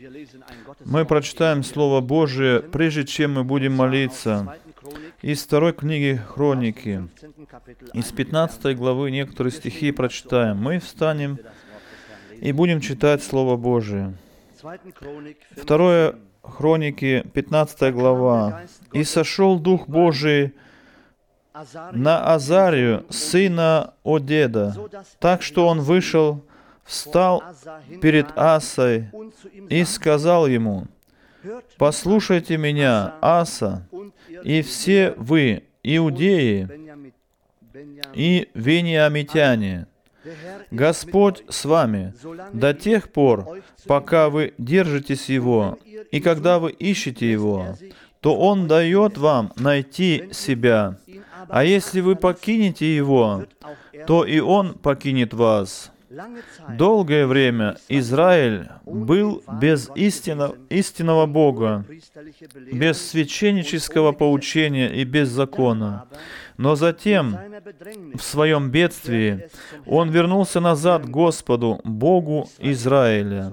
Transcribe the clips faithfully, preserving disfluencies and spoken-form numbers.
Мы прочитаем Слово Божие, прежде чем мы будем молиться, из второй книги Хроники, из пятнадцатой главы некоторые стихи прочитаем. Мы встанем и будем читать Слово Божие. Второе Хроники, пятнадцатая глава. «И сошел Дух Божий на Азарию, сына Одеда, так что он вышел, встал перед Асой и сказал ему: „Послушайте меня, Аса, и все вы, иудеи и вениамитяне. Господь с вами до тех пор, пока вы держитесь Его, и когда вы ищете Его, то Он дает вам найти себя. А если вы покинете Его, то и Он покинет вас». Долгое время Израиль был без истинно, истинного Бога, без священнического поучения и без закона. Но затем, в своем бедствии, он вернулся назад к Господу, Богу Израиля.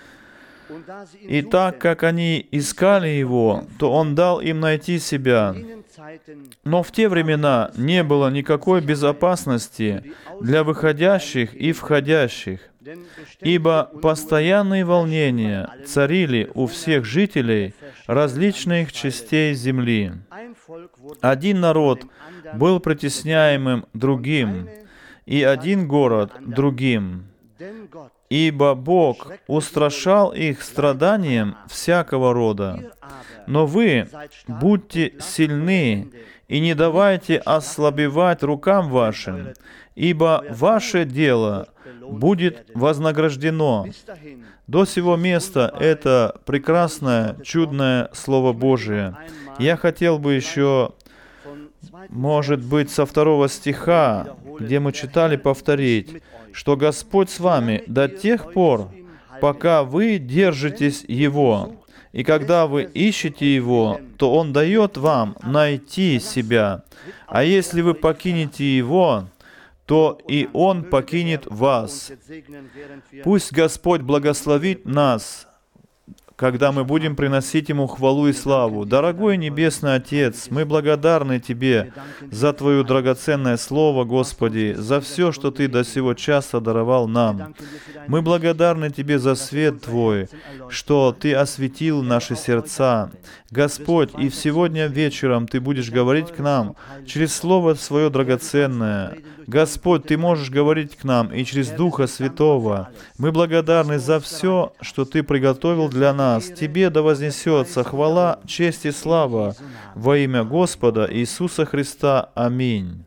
И так как они искали Его, то Он дал им найти себя. Но в те времена не было никакой безопасности для выходящих и входящих, ибо постоянные волнения царили у всех жителей различных частей земли. Один народ был притесняемым другим, и один город другим. Ибо Бог устрашал их страданием всякого рода. Но вы будьте сильны и не давайте ослабевать рукам вашим, ибо ваше дело будет вознаграждено». До сего места это прекрасное, чудное Слово Божие. Я хотел бы еще, может быть, со второго стиха, где мы читали, повторить, что Господь с вами до тех пор, пока вы держитесь Его. И когда вы ищете Его, то Он дает вам найти себя. А если вы покинете Его, то и Он покинет вас. Пусть Господь благословит нас, когда мы будем приносить Ему хвалу и славу. Дорогой Небесный Отец, мы благодарны Тебе за Твое драгоценное Слово, Господи, за все, что Ты до сего часа даровал нам. Мы благодарны Тебе за свет Твой, что Ты осветил наши сердца. Господь, и сегодня вечером Ты будешь говорить к нам через Слово Свое драгоценное. Господь, Ты можешь говорить к нам и через Духа Святого. Мы благодарны за все, что Ты приготовил для нас. Тебе да вознесется хвала, честь и слава во имя Господа Иисуса Христа. Аминь.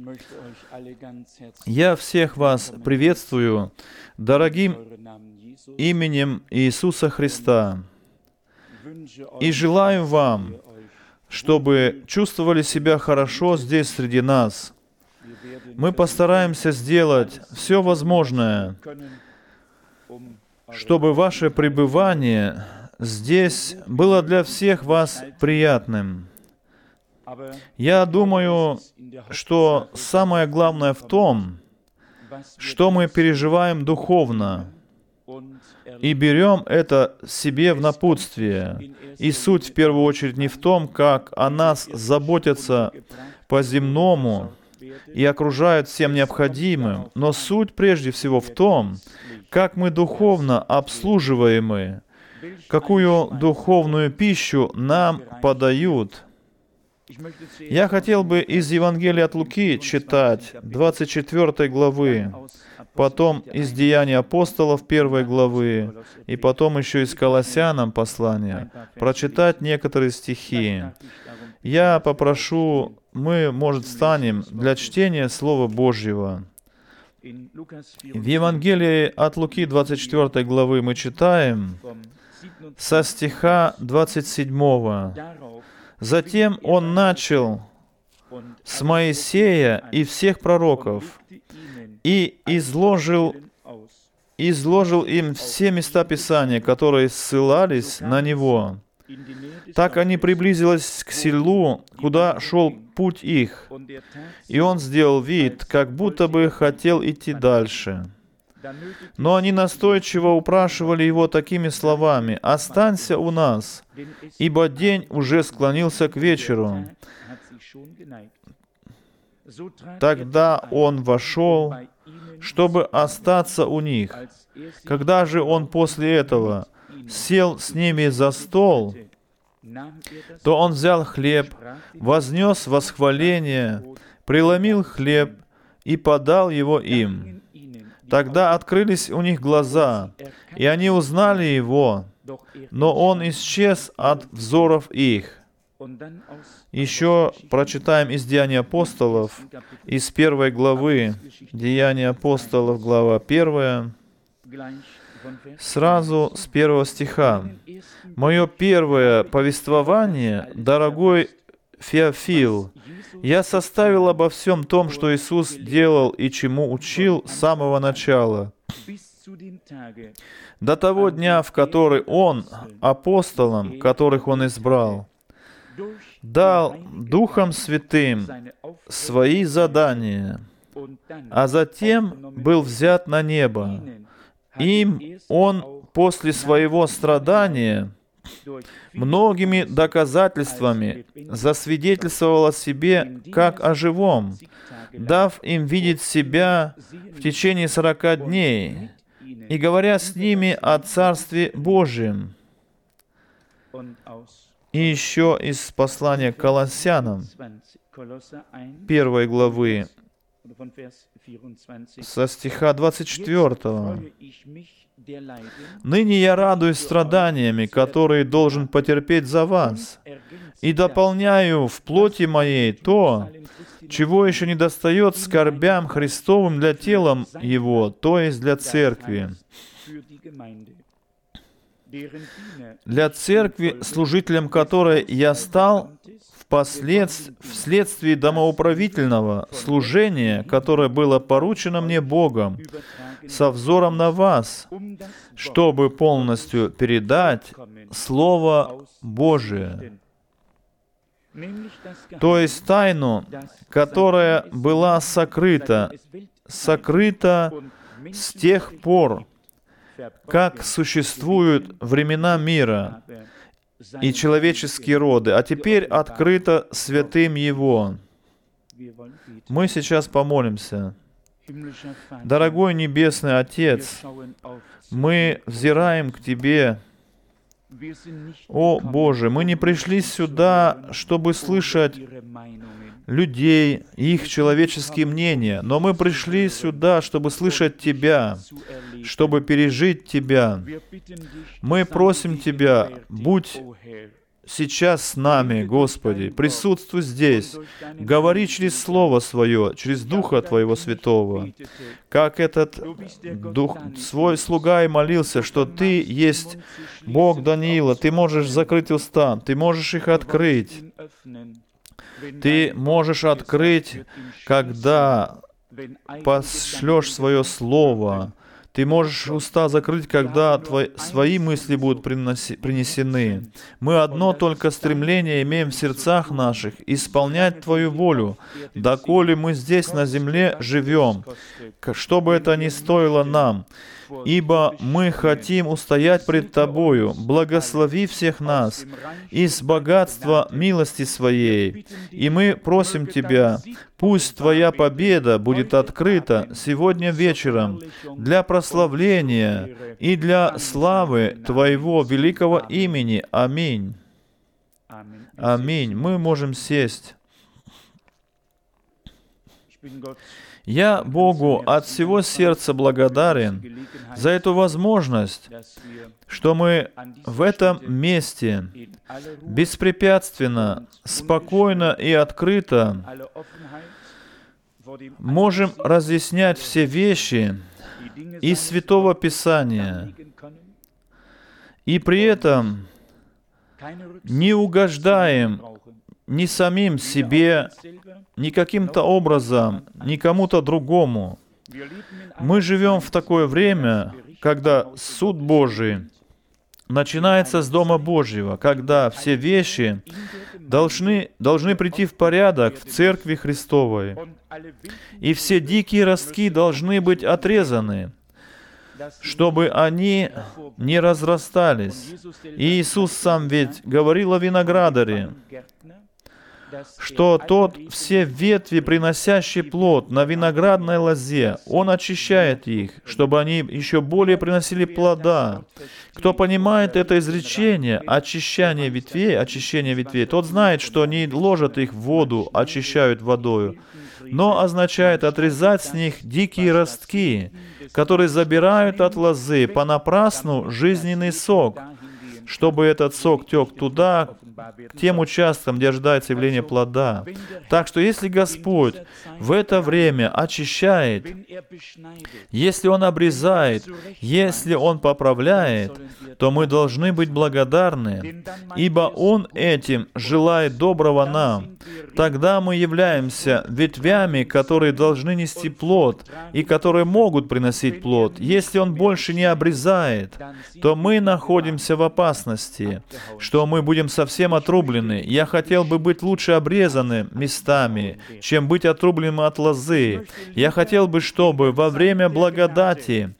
Я всех вас приветствую дорогим именем Иисуса Христа и желаю вам, чтобы чувствовали себя хорошо здесь среди нас. Мы постараемся сделать все возможное, чтобы ваше пребывание здесь было для всех вас приятным. Я думаю, что самое главное в том, что мы переживаем духовно и берем это себе в напутствие. И суть в первую очередь не в том, как о нас заботятся по-земному и окружают всем необходимым, но суть прежде всего в том, как мы духовно обслуживаемы, какую духовную пищу нам подают. Я хотел бы из Евангелия от Луки читать двадцать четвёртой главы, потом из Деяний апостолов первой главы, и потом еще из Колоссянам послания, прочитать некоторые стихи. Я попрошу, мы, может, встанем для чтения Слова Божьего. В Евангелии от Луки двадцать четвёртой главы мы читаем со стиха двадцать седьмого. «Затем он начал с Моисея и всех пророков и изложил, изложил им все места Писания, которые ссылались на него. Так они приблизились к селу, куда шел путь их, и он сделал вид, как будто бы хотел идти дальше. Но они настойчиво упрашивали его такими словами: «Останься у нас, ибо день уже склонился к вечеру». Тогда он вошел, чтобы остаться у них. Когда же он после этого сел с ними за стол, то он взял хлеб, вознес восхваление, преломил хлеб и подал его им. Тогда открылись у них глаза, и они узнали его, но он исчез от взоров их. Еще прочитаем из Деяний апостолов, из первой главы, Деяния апостолов, глава первая, сразу с первого стиха. «Мое первое повествование, дорогой Феофил, я составил обо всем том, что Иисус делал и чему учил с самого начала, до того дня, в который Он апостолам, которых Он избрал, дал Духом Святым свои задания, а затем был взят на небо. Им Он после своего страдания многими доказательствами засвидетельствовал о себе как о живом, дав им видеть себя в течение сорока дней и говоря с ними о Царстве Божьем». И еще из послания к Колоссянам, первой главы, со стиха двадцать четвёртого. «Ныне я радуюсь страданиями, которые должен потерпеть за вас, и дополняю в плоти моей то, чего еще не достает скорбям Христовым для тела Его, то есть для церкви. Для церкви, служителем которой я стал впоследствии, вследствие домоуправительного служения, которое было поручено мне Богом, со взором на вас, чтобы полностью передать Слово Божие, то есть тайну, которая была сокрыта, сокрыта с тех пор, как существуют времена мира и человеческие роды, а теперь открыто святым Его». Мы сейчас помолимся. Дорогой Небесный Отец, мы взираем к Тебе. О Боже, мы не пришли сюда, чтобы слышать людей и их человеческие мнения, но мы пришли сюда, чтобы слышать Тебя, чтобы пережить Тебя. Мы просим Тебя, будь сейчас с нами, Господи, присутствуй здесь, говори через Слово Свое, через Духа Твоего Святого, как этот дух, свой слуга и молился, что Ты есть Бог Даниила, Ты можешь закрыть уста, Ты можешь их открыть. Ты можешь открыть, когда пошлешь свое Слово. Ты можешь уста закрыть, когда твои, свои мысли будут приноси, принесены. Мы одно только стремление имеем в сердцах наших — исполнять Твою волю, доколе мы здесь на земле живем, что бы это ни стоило нам. Ибо мы хотим устоять пред Тобою, благослови всех нас из богатства милости Своей. И мы просим Тебя, пусть Твоя победа будет открыта сегодня вечером для прославления и для славы Твоего великого имени. Аминь. Аминь. Мы можем сесть. Я Богу от всего сердца благодарен за эту возможность, что мы в этом месте беспрепятственно, спокойно и открыто можем разъяснять все вещи из Святого Писания, и при этом не угождаем ни самим себе, ни каким-то образом, ни кому-то другому. Мы живем в такое время, когда суд Божий начинается с Дома Божьего, когда все вещи должны, должны прийти в порядок в Церкви Христовой, и все дикие ростки должны быть отрезаны. чтобы они не разрастались. И Иисус сам ведь говорил о виноградаре, что тот все ветви, приносящие плод на виноградной лозе, Он очищает их, чтобы они еще более приносили плода. Кто понимает это изречение, очищание ветвей, очищение ветвей, тот знает, что не ложат их в воду, очищают водою, но означает отрезать с них дикие ростки, которые забирают от лозы понапрасну жизненный сок, чтобы этот сок тек туда, к тем участкам, где ожидается явление плода. Так что если Господь в это время очищает, если Он обрезает, если Он поправляет, то мы должны быть благодарны, ибо Он этим желает доброго нам. Тогда мы являемся ветвями, которые должны нести плод и которые могут приносить плод. Если Он больше не обрезает, то мы находимся в опасности, что мы будем совсем отрублены. Я хотел бы быть лучше обрезаны местами, чем быть отрубленным от лозы. Я хотел бы, чтобы во время благодати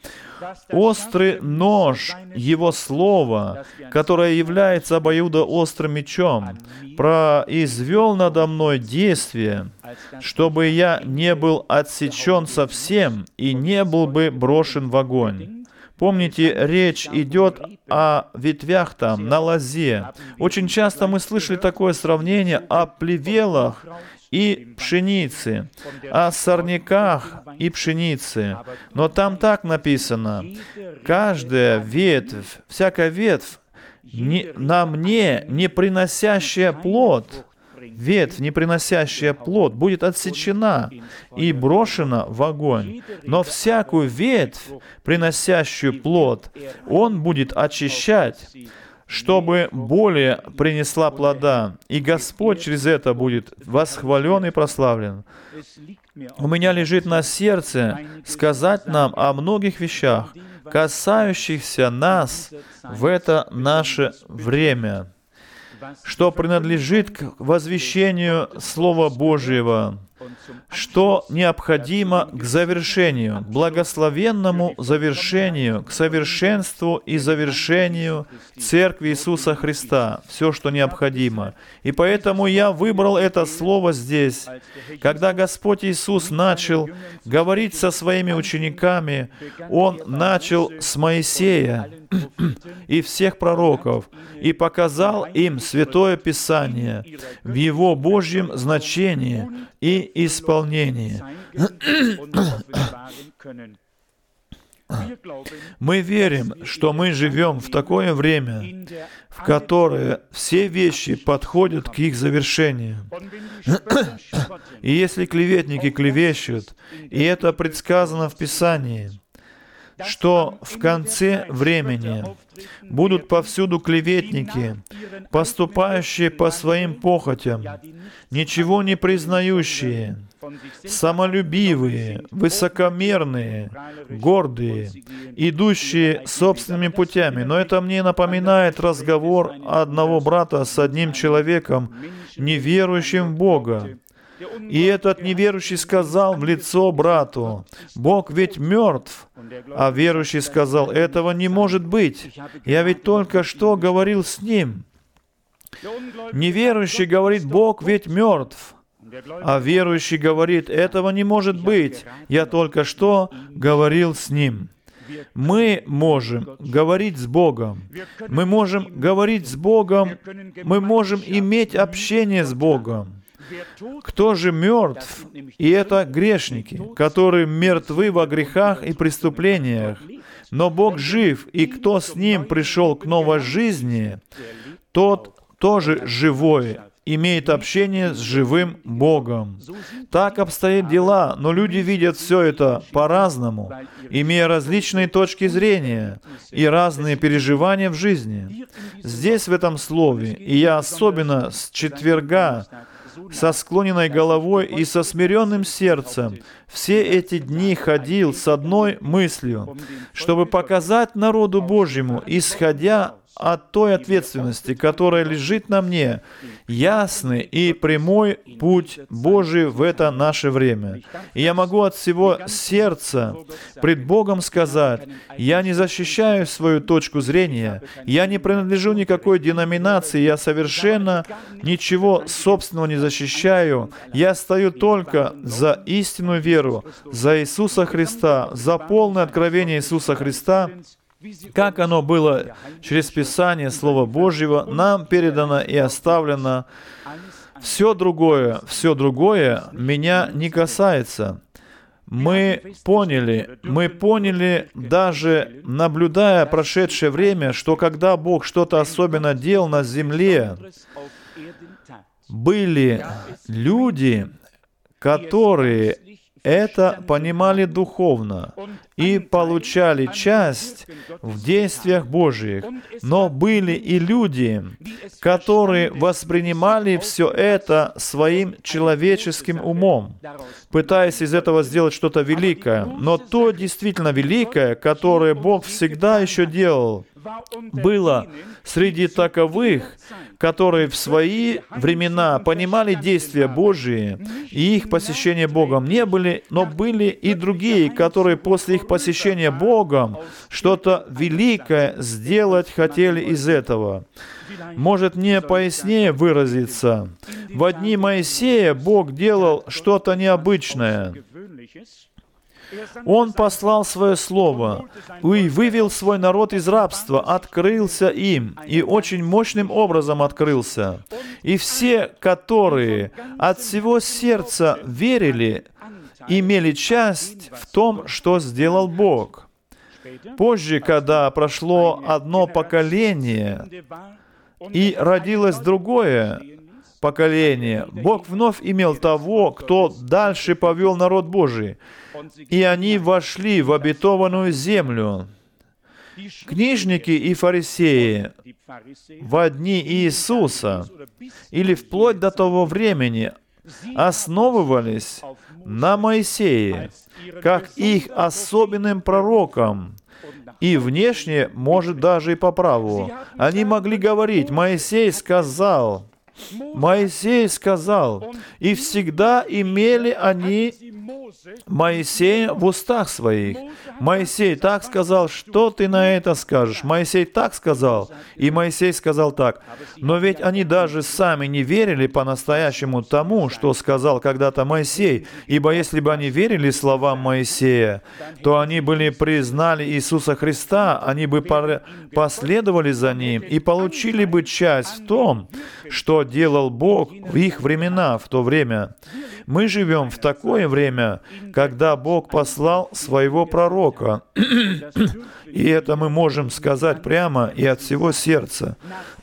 острый нож Его Слова, которое является обоюдоострым мечом, произвел надо мной действие, чтобы я не был отсечен совсем и не был бы брошен в огонь. Помните, речь идет о ветвях там, на лозе. Очень часто мы слышали такое сравнение о плевелах и пшеницы, о сорняках и пшеницы. Но там так написано: каждая ветвь, всякая ветвь не, на мне, не приносящая плод, ветвь, не приносящая плод, будет отсечена и брошена в огонь. Но всякую ветвь, приносящую плод, Он будет очищать, чтобы более принесла плода. И Господь через это будет восхвален и прославлен. У меня лежит на сердце сказать нам о многих вещах, касающихся нас в это наше время, что принадлежит к возвещению Слова Божьего, что необходимо к завершению, к благословенному завершению, к совершенству и завершению Церкви Иисуса Христа, все, что необходимо. И поэтому я выбрал это слово здесь. Когда Господь Иисус начал говорить со своими учениками, Он начал с Моисея и всех пророков, и показал им Святое Писание в его Божьем значении и исполнении. Мы верим, что мы живем в такое время, в которое все вещи подходят к их завершению. И если клеветники клевещут, и это предсказано в Писании, что в конце времени будут повсюду клеветники, поступающие по своим похотям, ничего не признающие, самолюбивые, высокомерные, гордые, идущие собственными путями. Но это мне напоминает разговор одного брата с одним человеком, неверующим в Бога. И этот неверующий сказал в лицо брату: «Бог ведь мертв». А верующий сказал: «Этого не может быть. Я ведь только что говорил с ним». Неверующий говорит: «Бог ведь мертв». А верующий говорит: «Этого не может быть. Я только что говорил с ним». Мы можем говорить с Богом. Мы можем говорить с Богом. Мы можем иметь общение с Богом. Кто же мертв? И это грешники, которые мертвы во грехах и преступлениях. Но Бог жив, и кто с Ним пришел к новой жизни, тот тоже живой, имеет общение с живым Богом. Так обстоят дела, но люди видят все это по-разному, имея различные точки зрения и разные переживания в жизни. Здесь, в этом слове, и я особенно с четверга, со склоненной головой и со смиренным сердцем все эти дни ходил с одной мыслью, чтобы показать народу Божьему, исходя от той ответственности, которая лежит на мне, ясный и прямой путь Божий в это наше время. И я могу от всего сердца пред Богом сказать: я не защищаю свою точку зрения, я не принадлежу никакой деноминации, я совершенно ничего собственного не защищаю, я стою только за истинную веру, за Иисуса Христа, за полное откровение Иисуса Христа, как оно было через Писание Слова Божьего, нам передано и оставлено. Все другое, все другое меня не касается. Мы поняли, мы поняли, даже наблюдая прошедшее время, что когда Бог что-то особенно делал на земле, были люди, которые это понимали духовно и получали часть в действиях Божьих. Но были и люди, которые воспринимали все это своим человеческим умом, пытаясь из этого сделать что-то великое. Но то действительно великое, которое Бог всегда еще делал, было среди таковых, которые в свои времена понимали действия Божии, и их посещение Богом не были, но были и другие, которые после их посещения Богом что-то великое сделать хотели из этого. Может, мне пояснее выразиться. В дни Моисея Бог делал что-то необычное. Он послал Свое Слово и вывел свой народ из рабства, открылся им, и очень мощным образом открылся. И все, которые от всего сердца верили, имели часть в том, что сделал Бог. Позже, когда прошло одно поколение и родилось другое поколение, Бог вновь имел того, кто дальше повел народ Божий, и они вошли в обетованную землю. Книжники и фарисеи во дни Иисуса или вплоть до того времени основывались на Моисее, как их особенным пророком, и внешне, может, даже и по праву. Они могли говорить: «Моисей сказал», Моисей сказал, и всегда имели они Моисея в устах своих. Моисей так сказал, что ты на это скажешь? Моисей так сказал, и Моисей сказал так. Но ведь они даже сами не верили по-настоящему тому, что сказал когда-то Моисей, ибо если бы они верили словам Моисея, то они бы признали Иисуса Христа, они бы последовали за Ним и получили бы часть в том, что делал Бог в их времена, в то время. Мы живем в такое время, когда Бог послал Своего пророка. И это мы можем сказать прямо и от всего сердца,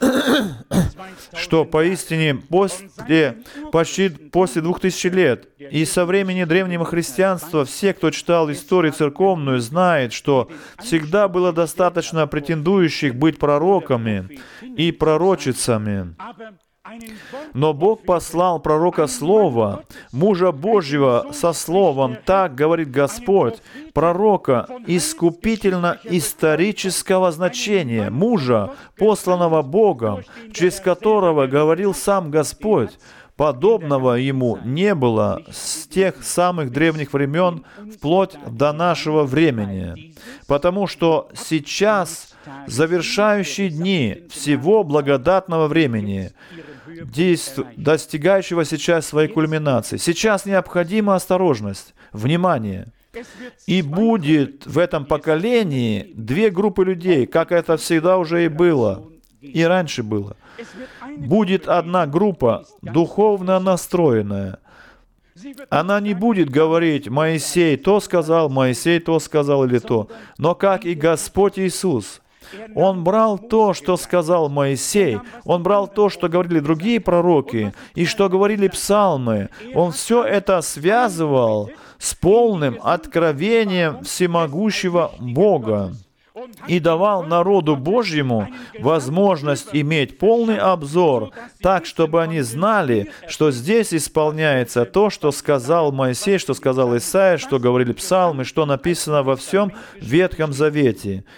что поистине после, почти после двух тысяч лет и со времени древнего христианства все, кто читал историю церковную, знает, что всегда было достаточно претендующих быть пророками и пророчицами. Но Бог послал пророка Слова, мужа Божьего со Словом, так говорит Господь, пророка искупительно-исторического значения, мужа, посланного Богом, через которого говорил сам Господь. Подобного ему не было с тех самых древних времен вплоть до нашего времени. Потому что сейчас завершающие дни всего благодатного времени, достигающего сейчас своей кульминации. Сейчас необходима осторожность, внимание. И будет в этом поколении две группы людей, как это всегда уже и было, и раньше было. Будет одна группа, духовно настроенная. Она не будет говорить: «Моисей то сказал, Моисей то сказал» или то. Но как и Господь Иисус, Он брал то, что сказал Моисей, Он брал то, что говорили другие пророки, и что говорили псалмы. Он все это связывал с полным откровением всемогущего Бога и давал народу Божьему возможность иметь полный обзор, так, чтобы они знали, что здесь исполняется то, что сказал Моисей, что сказал Исаия, что говорили псалмы, что написано во всем Ветхом Завете.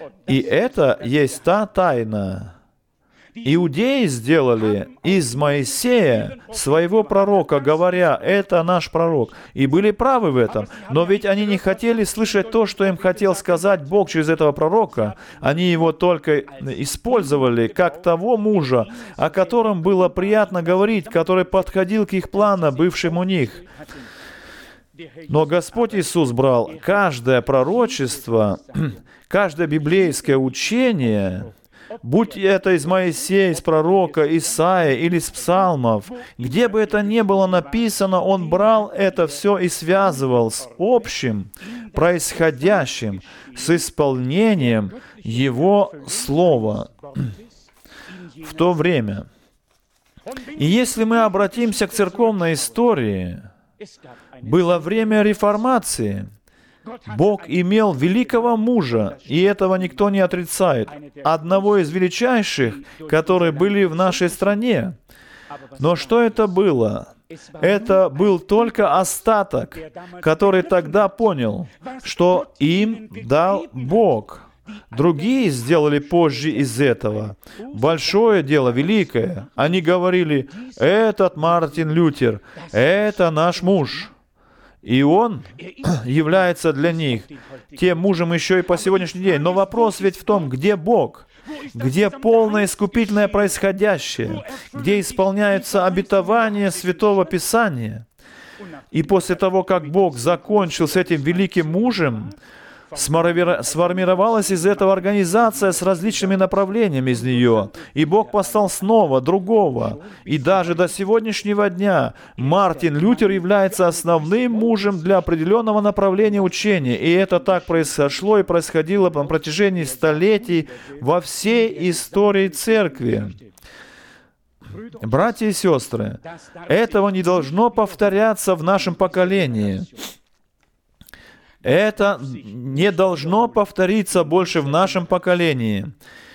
И это есть та тайна. Иудеи сделали из Моисея своего пророка, говоря, это наш пророк. И были правы в этом. Но ведь они не хотели слышать то, что им хотел сказать Бог через этого пророка. Они его только использовали как того мужа, о котором было приятно говорить, который подходил к их плану, бывшим у них. Но Господь Иисус брал каждое пророчество, каждое библейское учение, будь это из Моисея, из пророка, Исаия или из псалмов, где бы это ни было написано, Он брал это все и связывал с общим, происходящим, с исполнением Его Слова в то время. И если мы обратимся к церковной истории, было время реформации. Бог имел великого мужа, и этого никто не отрицает, одного из величайших, которые были в нашей стране. Но что это было? Это был только остаток, который тогда понял, что им дал Бог. Другие сделали позже из этого большое дело, великое. Они говорили, этот Мартин Лютер, это наш муж. И он является для них тем мужем еще и по сегодняшний день. Но вопрос ведь в том, где Бог? Где полное искупительное происходящее? Где исполняются обетования Святого Писания? И после того, как Бог закончил с этим великим мужем, сформировалась из этого организация с различными направлениями из нее. И Бог послал снова другого. И даже до сегодняшнего дня Мартин Лютер является основным мужем для определенного направления учения. И это так произошло и происходило на протяжении столетий во всей истории Церкви. Братья и сестры, этого не должно повторяться в нашем поколении. Это не должно повториться больше в нашем поколении.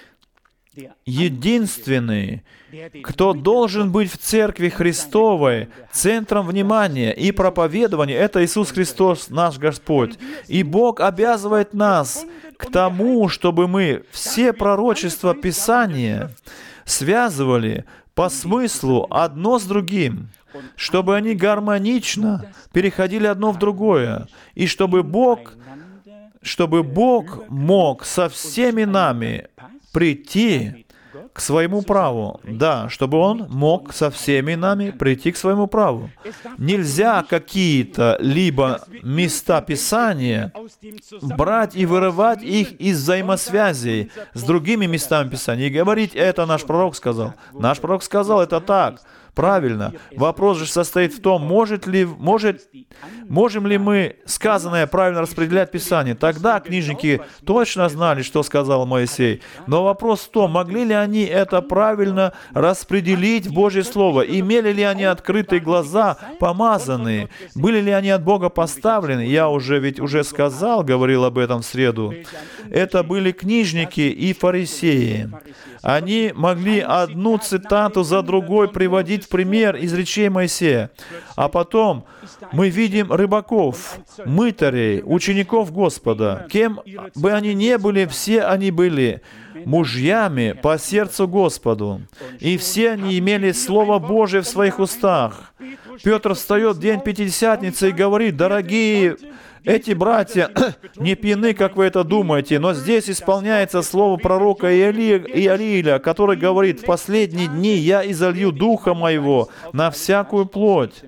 Единственный, кто должен быть в Церкви Христовой центром внимания и проповедования, это Иисус Христос, наш Господь. И Бог обязывает нас к тому, чтобы мы все пророчества Писания связывали по смыслу одно с другим, чтобы они гармонично переходили одно в другое, и чтобы Бог, чтобы Бог мог со всеми нами прийти к своему праву. Да, чтобы Он мог со всеми нами прийти к своему праву. Нельзя какие-то либо места Писания брать и вырывать их из взаимосвязей с другими местами Писания и говорить, это наш пророк сказал. Наш пророк сказал, это так. Правильно. Вопрос же состоит в том, может ли, может, можем ли мы сказанное правильно распределять Писание. Тогда книжники точно знали, что сказал Моисей. Но вопрос в том, могли ли они это правильно распределить в Божье Слово? Имели ли они открытые глаза, помазанные? Были ли они от Бога поставлены? Я уже ведь уже сказал, говорил об этом в среду. Это были книжники и фарисеи. Они могли одну цитату за другой приводить в пример из речей Моисея. А потом мы видим рыбаков, мытарей, учеников Господа. Кем бы они ни были, все они были мужьями по сердцу Господу. И все они имели Слово Божие в своих устах. Петр встает в день Пятидесятницы и говорит, дорогие, эти братья не пьяны, как вы это думаете, но здесь исполняется слово пророка Иоиля, который говорит, в последние дни я изолью Духа Моего на всякую плоть.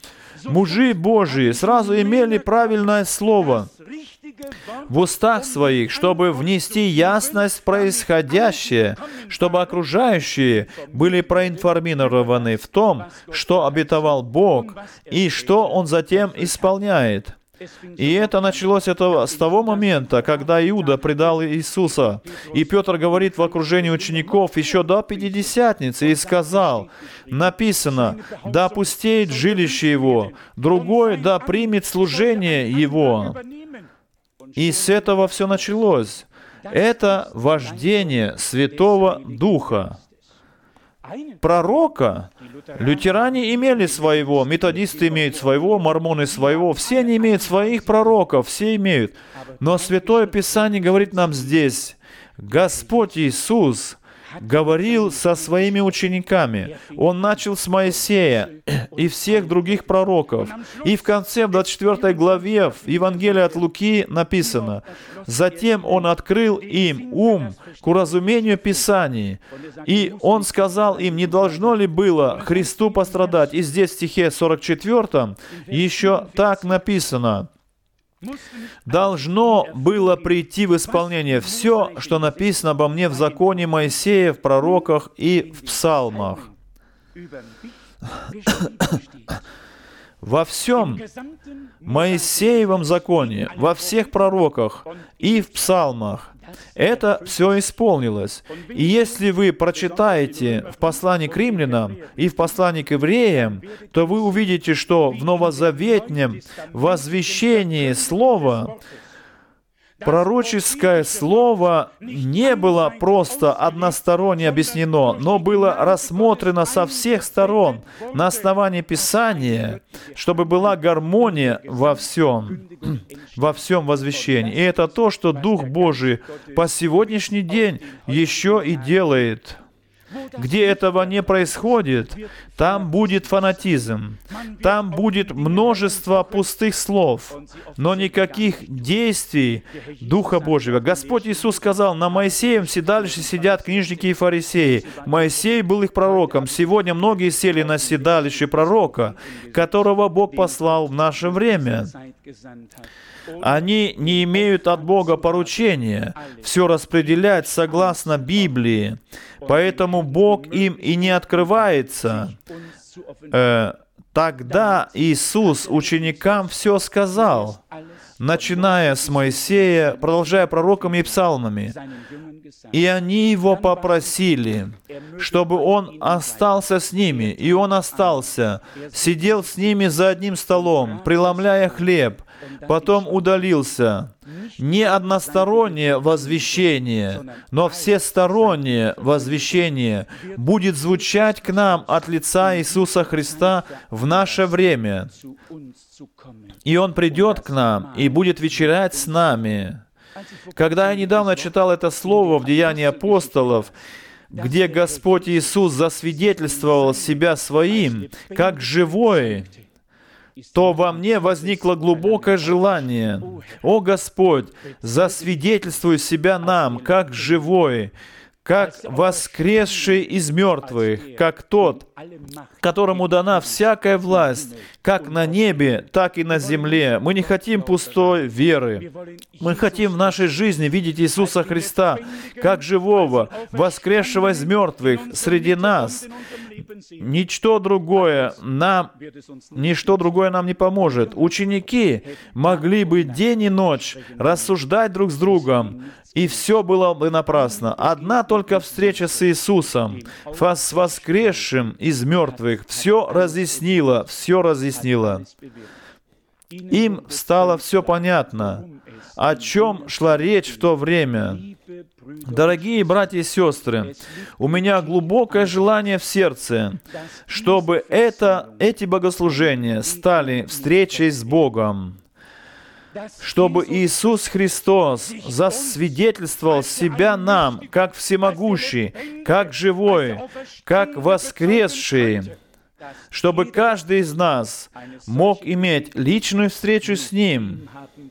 Мужи Божии сразу имели правильное слово в устах своих, чтобы внести ясность в происходящее, чтобы окружающие были проинформированы в том, что обетовал Бог и что Он затем исполняет. И это началось это с того момента, когда Иуда предал Иисуса. И Петр говорит в окружении учеников еще до Пятидесятницы и сказал, написано, «Да опустеет жилище его, другой да примет служение его». И с этого все началось. Это вождение Святого Духа. Пророка лютеране имели своего, методисты имеют своего, мормоны своего, все они имеют своих пророков, все имеют. Но Святое Писание говорит нам здесь, Господь Иисус говорил со своими учениками. Он начал с Моисея и всех других пророков. И в конце, в двадцать четвёртой главе, в Евангелии от Луки написано: «Затем Он открыл им ум к уразумению Писаний, и Он сказал им, не должно ли было Христу пострадать». И здесь в стихе сорок четвёртом еще так написано: «Должно было прийти в исполнение все, что написано обо мне в законе Моисея, в пророках и в псалмах». Во всем Моисеевом законе, во всех пророках и в псалмах это все исполнилось. И если вы прочитаете в послании к римлянам и в послании к евреям, то вы увидите, что в новозаветнем возвещении слова пророческое слово не было просто односторонне объяснено, но было рассмотрено со всех сторон на основании Писания, чтобы была гармония во всем, во всем возвещении. И это то, что Дух Божий по сегодняшний день еще и делает. Где этого не происходит, там будет фанатизм, там будет множество пустых слов, но никаких действий Духа Божьего. Господь Иисус сказал: «На Моисеем седалище сидят книжники и фарисеи». Моисей был их пророком. Сегодня многие сели на седалище пророка, которого Бог послал в наше время. Они не имеют от Бога поручения все распределять согласно Библии, поэтому Бог им и не открывается. Э, тогда Иисус ученикам все сказал, начиная с Моисея, продолжая пророками и псалмами. И они Его попросили, чтобы Он остался с ними. И Он остался, сидел с ними за одним столом, преломляя хлеб, потом удалился. Не одностороннее возвещение, но всестороннее возвещение будет звучать к нам от лица Иисуса Христа в наше время. И Он придет к нам и будет вечерять с нами. Когда я недавно читал это слово в Деянии апостолов, где Господь Иисус засвидетельствовал себя Своим, как живой, то во мне возникло глубокое желание: «О Господь, засвидетельствуй себя нам, как живой, как воскресший из мертвых, как тот, которому дана всякая власть, как на небе, так и на земле». Мы не хотим пустой веры. Мы хотим в нашей жизни видеть Иисуса Христа, как живого, воскресшего из мертвых среди нас. Ничто другое нам, ничто другое нам не поможет. Ученики могли бы день и ночь рассуждать друг с другом, и все было бы напрасно. Одна только встреча с Иисусом, с воскресшим из мертвых, все разъяснила, все разъяснила. Им стало все понятно, о чем шла речь в то время. Дорогие братья и сестры, у меня глубокое желание в сердце, чтобы это, эти богослужения стали встречей с Богом, чтобы Иисус Христос засвидетельствовал себя нам, как всемогущий, как живой, как воскресший, чтобы каждый из нас мог иметь личную встречу с Ним.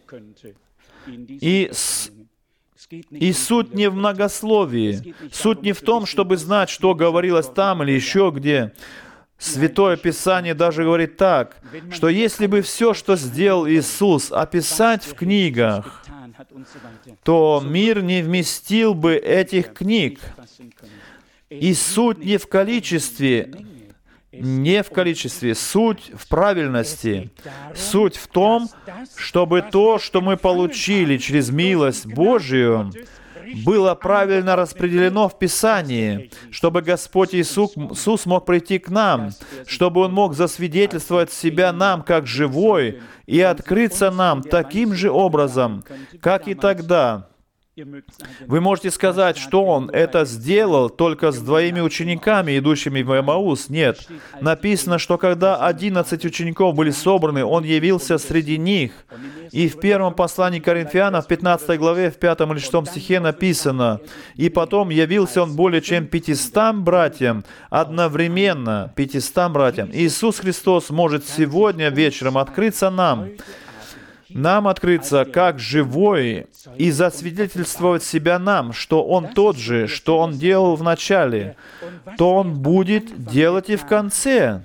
И, с, и суть не в многословии, суть не в том, чтобы знать, что говорилось там или еще где. Святое Писание даже говорит так, что если бы все, что сделал Иисус, описать в книгах, то мир не вместил бы этих книг. И суть не в количестве, не в количестве, суть в правильности. Суть в том, чтобы то, что мы получили через милость Божию, было правильно распределено в Писании, чтобы Господь Иисус, Иисус мог прийти к нам, чтобы Он мог засвидетельствовать себя нам как живой и открыться нам таким же образом, как и тогда. Вы можете сказать, что Он это сделал только с двоими учениками, идущими в Эмаус. Нет. Написано, что когда одиннадцать учеников были собраны, Он явился среди них. И в первом послании к Коринфянам, в пятнадцатой главе, в пятом или шестом стихе написано, «И потом явился Он более чем пятистам братьям, одновременно пятистам братьям». Иисус Христос может сегодня вечером открыться нам, нам открыться как живой и засвидетельствовать себя нам, что Он тот же, что Он делал в начале, то Он будет делать и в конце.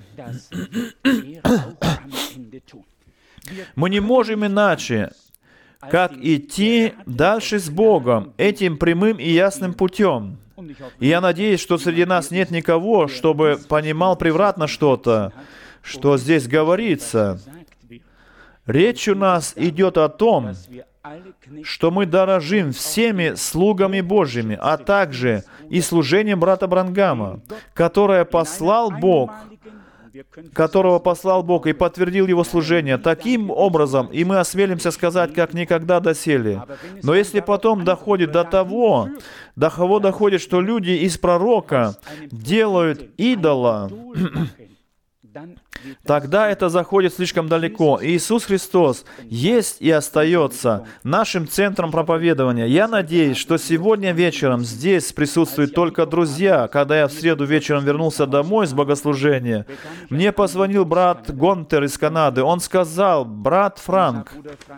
Мы не можем иначе, как идти дальше с Богом, этим прямым и ясным путем. И я надеюсь, что среди нас нет никого, чтобы понимал превратно что-то, что здесь говорится. Речь у нас идет о том, что мы дорожим всеми слугами Божьими, а также и служением брата Бранхама, которое послал Бог, которого послал Бог и подтвердил его служение. Таким образом, и мы осмелимся сказать, как никогда доселе. Но если потом доходит до того, до кого доходит, что люди из пророка делают идола, тогда это заходит слишком далеко. Иисус Христос есть и остается нашим центром проповедования. Я надеюсь, что сегодня вечером здесь присутствуют только друзья. Когда я в среду вечером вернулся домой с богослужения, мне позвонил брат Гонтер из Канады. Он сказал: «Брат Франк,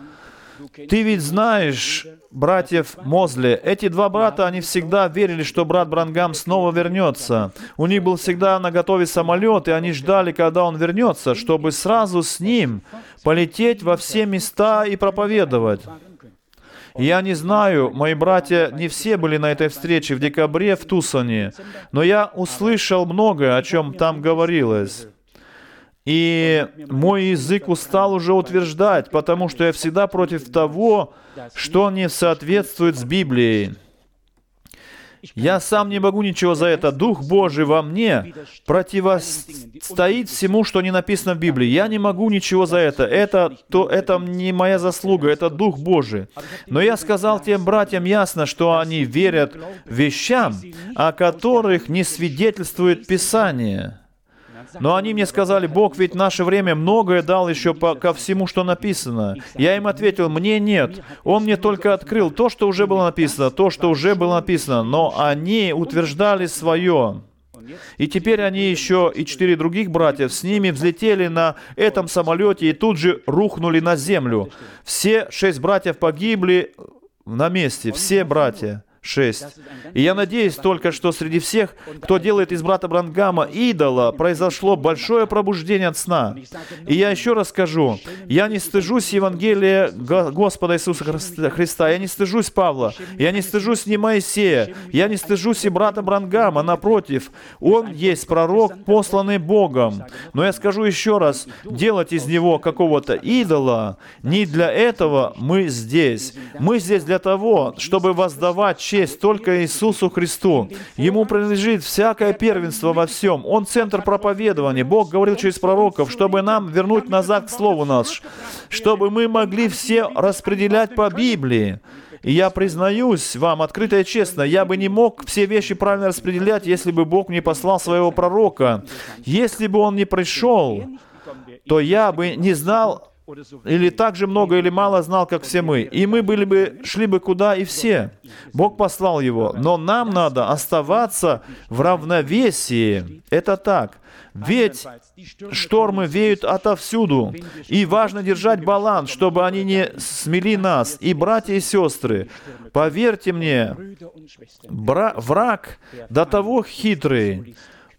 ты ведь знаешь братьев Мозли. Эти два брата, они всегда верили, что брат Бранхам снова вернется. У них был всегда наготове самолет, и они ждали, когда он вернется, чтобы сразу с ним полететь во все места и проповедовать». Я не знаю, мои братья не все были на этой встрече в декабре в Тусоне, но я услышал многое, о чем там говорилось. И мой язык устал уже утверждать, потому что я всегда против того, что не соответствует с Библией. Я сам не могу ничего за это. Дух Божий во мне противостоит всему, что не написано в Библии. Я не могу ничего за это. Это, то, это не моя заслуга, это Дух Божий. Но я сказал тем братьям ясно, что они верят вещам, о которых не свидетельствует Писание. Но они мне сказали: «Бог ведь в наше время многое дал еще по, ко всему, что написано». Я им ответил: «Мне нет. Он мне только открыл то, что уже было написано, то, что уже было написано». Но они утверждали свое. И теперь они еще и четыре других братьев с ними взлетели на этом самолете и тут же рухнули на землю. Все шесть братьев погибли на месте, все братья. Шесть. И я надеюсь только, что среди всех, кто делает из брата Бранхама идола, произошло большое пробуждение от сна. И я еще раз скажу, я не стыжусь Евангелия Господа Иисуса Христа, я не стыжусь Павла, я не стыжусь ни Моисея, я не стыжусь и брата Бранхама, напротив, он есть пророк, посланный Богом. Но я скажу еще раз, делать из него какого-то идола, не для этого мы здесь. Мы здесь для того, чтобы воздавать честь только Иисусу Христу. Ему принадлежит всякое первенство во всем. Он центр проповедования. Бог говорил через пророков, чтобы нам вернуть назад к Слову наш, чтобы мы могли все распределять по Библии. И я признаюсь вам, открыто и честно, я бы не мог все вещи правильно распределять, если бы Бог не послал своего пророка. Если бы он не пришел, то я бы не знал, или так же много, или мало знал, как все мы. И мы были бы, шли бы куда и все. Бог послал его. Но нам надо оставаться в равновесии. Это так. Ведь штормы веют отовсюду. И важно держать баланс, чтобы они не смели нас. И, братья и сестры, поверьте мне, бра- враг до того хитрый,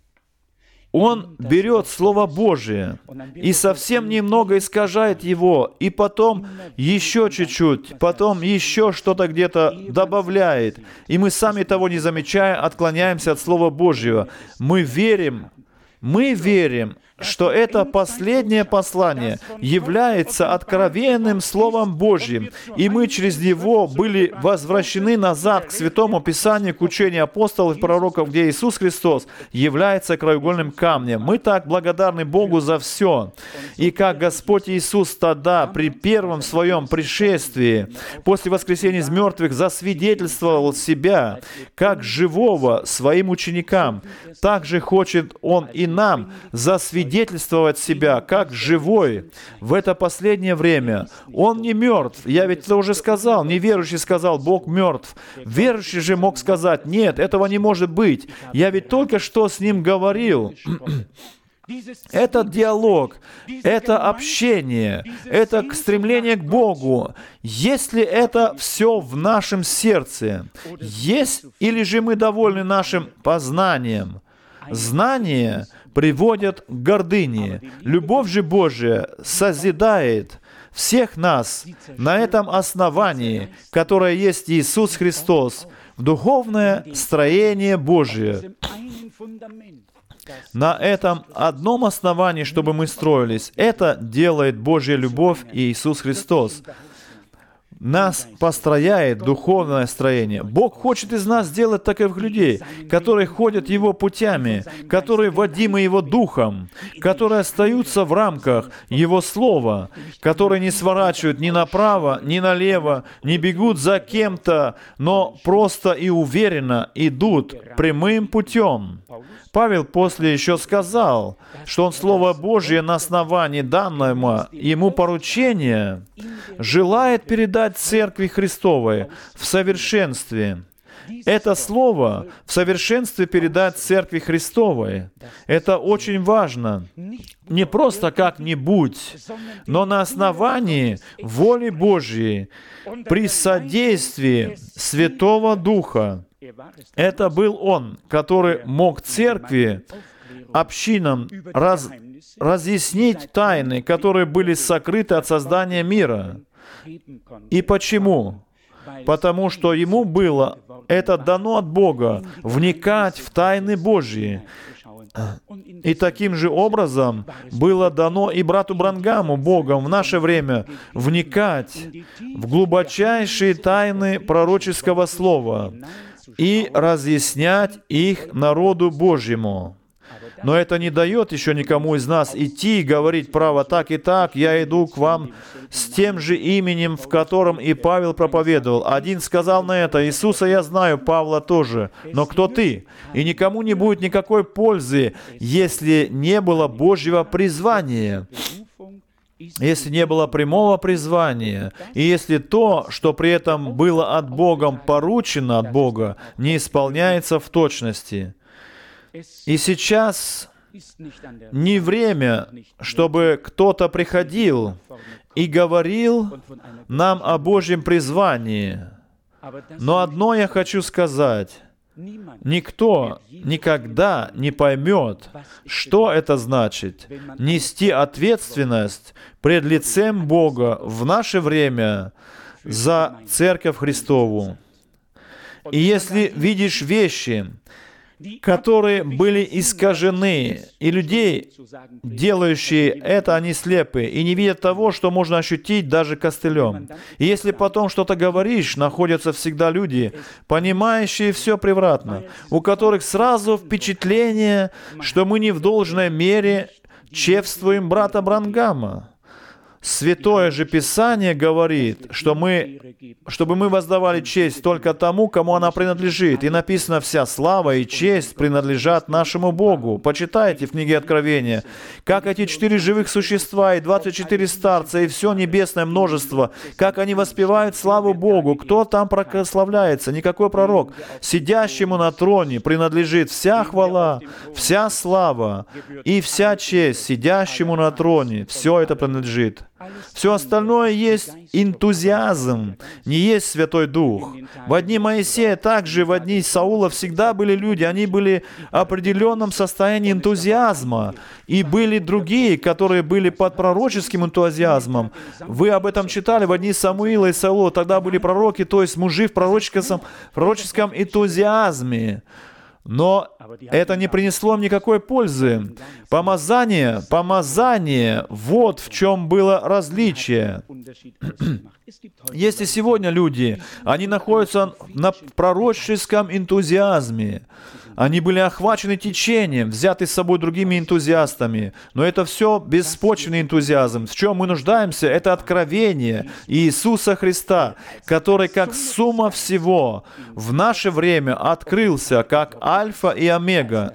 он берет Слово Божие и совсем немного искажает его, и потом еще чуть-чуть, потом еще что-то где-то добавляет. И мы сами того не замечая, отклоняемся от Слова Божьего. Мы верим, мы верим, что это последнее послание является откровенным Словом Божьим, и мы через него были возвращены назад к Святому Писанию, к учению апостолов и пророков, где Иисус Христос является краеугольным камнем. Мы так благодарны Богу за все. И как Господь Иисус тогда при первом своем пришествии, после воскресения из мертвых, засвидетельствовал себя как живого своим ученикам, так же хочет Он и нам засвидетельствовать себя как живой в это последнее время. Он не мертв. Я ведь это уже сказал. Неверующий сказал, Бог мертв. Верующий же мог сказать, нет, этого не может быть. Я ведь только что с Ним говорил. Это диалог, это общение, это стремление к Богу. Если это все в нашем сердце, есть или же мы довольны нашим познанием? Знание приводит к гордыне. Любовь же Божия созидает всех нас на этом основании, которое есть Иисус Христос, в духовное строение Божие. На этом одном основании, чтобы мы строились, это делает Божья любовь и Иисус Христос. Нас построяет духовное строение. Бог хочет из нас сделать таковых людей, которые ходят Его путями, которые водимы Его Духом, которые остаются в рамках Его Слова, которые не сворачивают ни направо, ни налево, не бегут за кем-то, но просто и уверенно идут прямым путем. Павел после еще сказал, что он Слово Божье на основании данного ему поручения желает передать Церкви Христовой в совершенстве. Это Слово в совершенстве передать Церкви Христовой. Это очень важно. Не просто как-нибудь, но на основании воли Божьей, при содействии Святого Духа. Это был Он, который мог Церкви, общинам раз, разъяснить тайны, которые были сокрыты от создания мира. И почему? Потому что Ему было это дано от Бога, вникать в тайны Божьи. И таким же образом было дано и брату Бранхаму Богом в наше время вникать в глубочайшие тайны пророческого слова и разъяснять их народу Божьему. Но это не дает еще никому из нас идти и говорить право так и так, я иду к вам с тем же именем, в котором и Павел проповедовал. Один сказал на это, Иисуса я знаю, Павла тоже, но кто ты? И никому не будет никакой пользы, если не было Божьего призвания. Если не было прямого призвания, и если то, что при этом было от Бога поручено от Бога, не исполняется в точности. И сейчас не время, чтобы кто-то приходил и говорил нам о Божьем призвании. Но одно я хочу сказать. Никто никогда не поймет, что это значит нести ответственность пред лицем Бога в наше время за Церковь Христову. И если видишь вещи, которые были искажены, и людей, делающие это, они слепы, и не видят того, что можно ощутить даже костылем. И если потом что-то говоришь, находятся всегда люди, понимающие все превратно, у которых сразу впечатление, что мы не в должной мере чествуем брата Бранхама. Святое же Писание говорит, что мы, чтобы мы воздавали честь только тому, кому она принадлежит. И написано, вся слава и честь принадлежат нашему Богу. Почитайте в книге Откровения, как эти четыре живых существа и двадцать четыре старца, и все небесное множество, как они воспевают славу Богу. Кто там прославляется? Никакой пророк. Сидящему на троне принадлежит вся хвала, вся слава и вся честь сидящему на троне. Все это принадлежит. Все остальное есть энтузиазм, не есть Святой Дух. В дни Моисея также, в дни Саула всегда были люди, они были в определенном состоянии энтузиазма. И были другие, которые были под пророческим энтузиазмом. Вы об этом читали в дни Самуила и Саула. Тогда были пророки, то есть мужи в пророческом, пророческом энтузиазме. Но это не принесло им никакой пользы. Помазание, помазание, вот в чем было различие. Если сегодня люди, они находятся на пророческом энтузиазме, они были охвачены течением, взяты с собой другими энтузиастами, но это все беспочвенный энтузиазм. В чем мы нуждаемся? Это откровение Иисуса Христа, который как сумма всего в наше время открылся, как Альфа и Омега.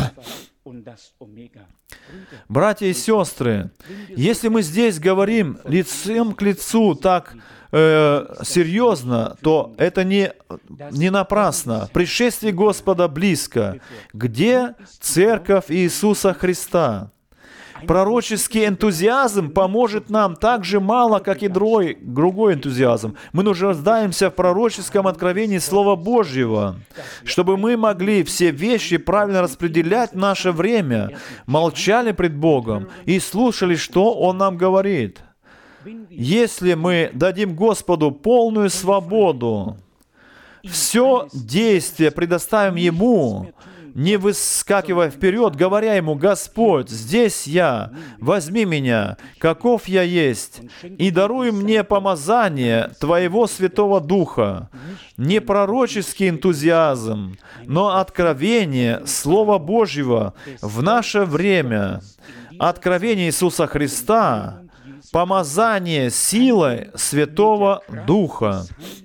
Братья и сестры, если мы здесь говорим лицем к лицу так э, серьезно, то это не, не напрасно. Пришествие Господа близко. Где церковь Иисуса Христа? Пророческий энтузиазм поможет нам так же мало, как и другой, другой энтузиазм. Мы нуждаемся в пророческом откровении Слова Божьего, чтобы мы могли все вещи правильно распределять в наше время, молчали пред Богом и слушали, что Он нам говорит. Если мы дадим Господу полную свободу, все действие предоставим Ему, не выскакивая вперед, говоря Ему: «Господь, здесь я, возьми меня, каков я есть, и даруй мне помазание Твоего Святого Духа». Не пророческий энтузиазм, но откровение Слова Божьего в наше время, откровение Иисуса Христа, помазание силой Святого Духа.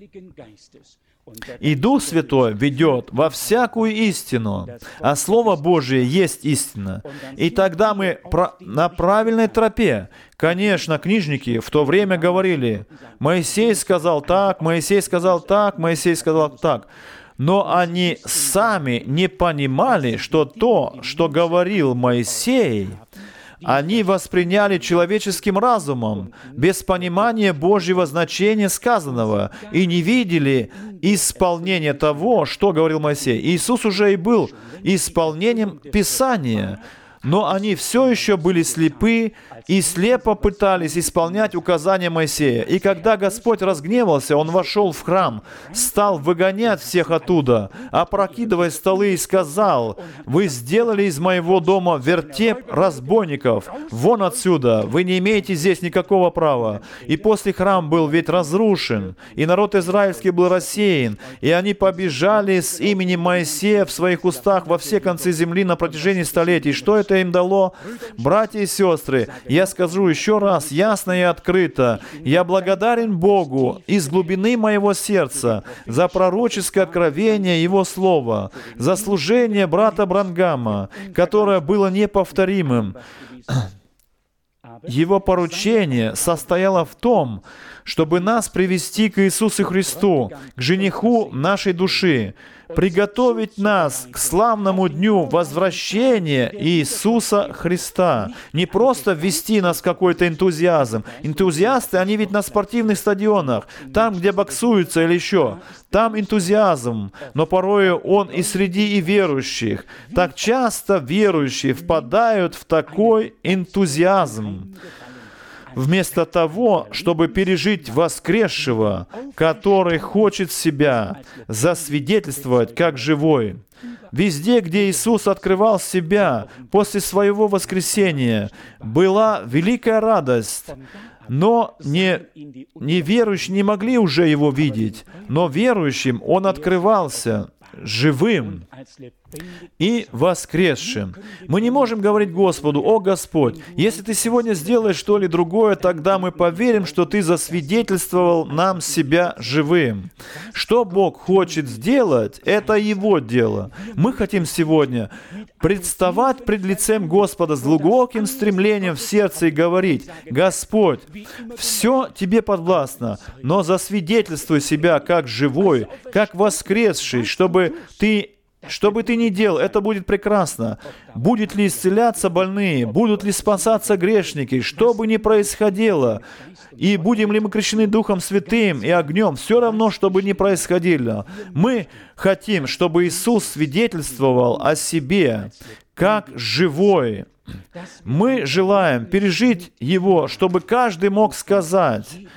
И Дух Святой ведет во всякую истину, а Слово Божие есть истина. И тогда мы на правильной тропе. Конечно, книжники в то время говорили: «Моисей сказал так, Моисей сказал так, Моисей сказал так». Но они сами не понимали, что то, что говорил Моисей, они восприняли человеческим разумом, без понимания Божьего значения сказанного, и не видели исполнения того, что говорил Моисей. Иисус уже и был исполнением Писания, но они все еще были слепы и слепо пытались исполнять указания Моисея. И когда Господь разгневался, Он вошел в храм, стал выгонять всех оттуда, опрокидывая столы, и сказал: «Вы сделали из моего дома вертеп разбойников. Вон отсюда! Вы не имеете здесь никакого права». И после храм был ведь разрушен, и народ израильский был рассеян, и они побежали с именем Моисея в своих устах во все концы земли на протяжении столетий. Что это им дало? Братья и сестры, я скажу еще раз, ясно и открыто, я благодарен Богу из глубины моего сердца за пророческое откровение Его Слова, за служение брата Бранхама, которое было неповторимым. Его поручение состояло в том, чтобы нас привести к Иисусу Христу, к жениху нашей души, приготовить нас к славному дню возвращения Иисуса Христа. Не просто ввести нас в какой-то энтузиазм. Энтузиасты, они ведь на спортивных стадионах, там, где боксуются или еще. Там энтузиазм, но порою он и среди и верующих. Так часто верующие впадают в такой энтузиазм, вместо того, чтобы пережить воскресшего, который хочет себя засвидетельствовать как живой. Везде, где Иисус открывал себя после Своего воскресения, была великая радость. Но не, неверующие не могли уже Его видеть, но верующим Он открывался живым и воскресшим. Мы не можем говорить Господу: «О Господь, если Ты сегодня сделаешь что ли другое, тогда мы поверим, что Ты засвидетельствовал нам себя живым». Что Бог хочет сделать, это Его дело. Мы хотим сегодня представать пред лицем Господа с глубоким стремлением в сердце и говорить: «Господь, все Тебе подвластно, но засвидетельствуй себя как живой, как воскресший, чтобы Ты Что бы ты ни делал, это будет прекрасно. Будет ли исцеляться больные, будут ли спасаться грешники, что бы ни происходило, и будем ли мы крещены Духом Святым и огнем, все равно, что бы ни происходило. Мы хотим, чтобы Иисус свидетельствовал о себе как живой. Мы желаем пережить Его, чтобы каждый мог сказать: